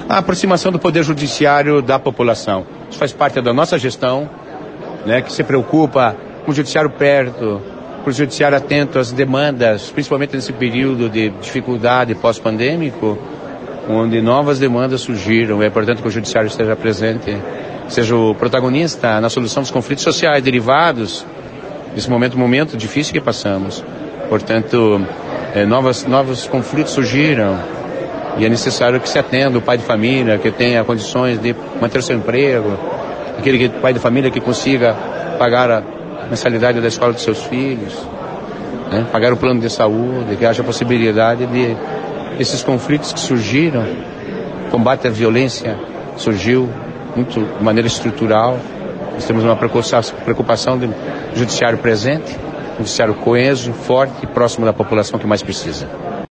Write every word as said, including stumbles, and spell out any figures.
A aproximação do Poder Judiciário da população. Isso faz parte da nossa gestão, né, que se preocupa com o Judiciário perto, com o Judiciário atento às demandas, principalmente nesse período de dificuldade pós-pandêmico, onde novas demandas surgiram. É importante que o Judiciário esteja presente, seja o protagonista na solução dos conflitos sociais derivados desse momento, momento difícil que passamos. Portanto, é, novas, novos conflitos surgiram e é necessário que se atenda o pai de família, que tenha condições de manter o seu emprego, aquele que, pai de família que consiga pagar a mensalidade da escola dos seus filhos, né? Pagar o plano de saúde, que haja possibilidade de esses conflitos que surgiram, combate à violência surgiu muito de maneira estrutural. Nós temos uma preocupação do judiciário presente, um judiciário coeso, forte e próximo da população que mais precisa.